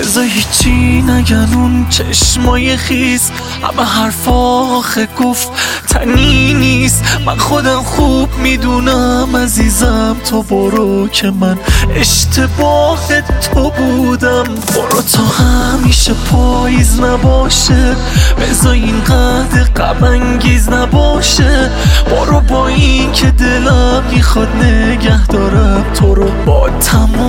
بذار هیچی نگن اون چشمای خیس، همه حرفا آخه گفت تنی نیست. من خودم خوب میدونم عزیزم، تو برو که من اشتباه تو بودم. برو تا همیشه پاییز نباشه، بذار اینقدر غم انگیز نباشه. برو با این که دلم میخواد نگه دارم تو رو با تمام